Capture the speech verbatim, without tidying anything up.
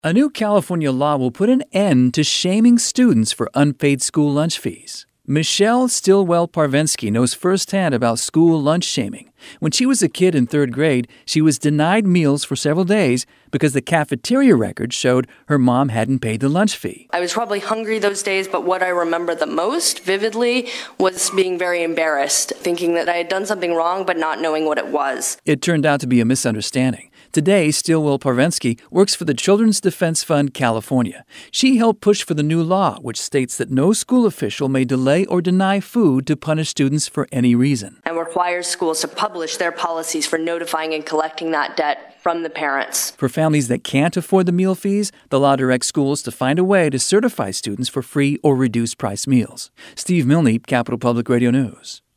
A new California law will put an end to shaming students for unpaid school lunch fees. Michelle Stilwell-Parvensky knows firsthand about school lunch shaming. When she was a kid in third grade, she was denied meals for several days because the cafeteria records showed her mom hadn't paid the lunch fee. I was probably hungry those days, but what I remember the most vividly was being very embarrassed, thinking that I had done something wrong but not knowing what it was. It turned out to be a misunderstanding. Today, Stilwell-Parvensky works for the Children's Defense Fund California. She helped push for the new law, which states that no school official may delay or deny food to punish students for any reason. And requires schools to publish their policies for notifying and collecting that debt from the parents. For families that can't afford the meal fees, the law directs schools to find a way to certify students for free or reduced price meals. Steve Milne, Capital Public Radio News.